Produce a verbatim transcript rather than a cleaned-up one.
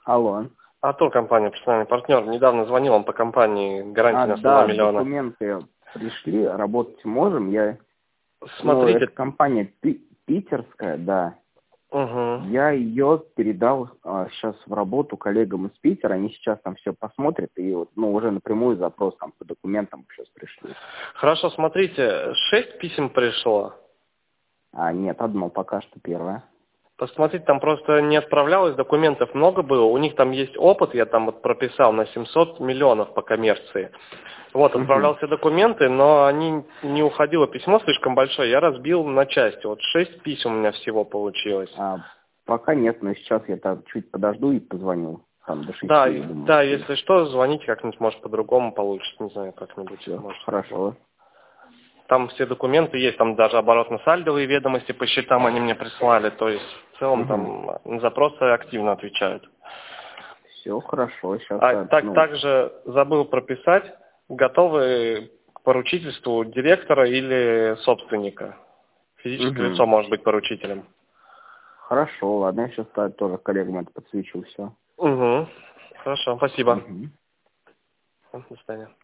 Алло. Артур, компания «Персональный партнер». Недавно звонил вам по компании гарантии А, на сто два да, миллиона. документы пришли, работать можем. Я, ну, Смотрите. это компания пи- питерская, да. Угу. Я ее передал а, сейчас в работу коллегам из Питера. Они сейчас там все посмотрят и вот, ну, уже напрямую запрос там по документам сейчас пришли. Хорошо, смотрите, шесть писем пришло. А, нет, одно пока что первое. Посмотрите, там просто не отправлялось, документов много было. У них там есть опыт, я там вот прописал на семьсот миллионов по коммерции. Вот, Угу. отправлял все документы, но они не уходило, письмо слишком большое, я разбил на части. Вот шесть писем у меня всего получилось. А, пока нет, но сейчас я там чуть подожду и позвоню. Там до шести, Да, я и- думаю. да, если что, звоните как-нибудь, может, по-другому получится, не знаю, как-нибудь. Все, Может. хорошо. Там все документы есть, там даже оборотно-сальдовые ведомости по счетам они мне прислали, то есть в целом Угу. там на запросы активно отвечают. Все хорошо, сейчас, А так, ну, также забыл прописать, готовы к поручительству директора или собственника. Физическое угу. лицо может быть поручителем. Хорошо, ладно, я сейчас тоже коллегам это подсвечу, все. Угу. Хорошо, спасибо. Угу. До свидания.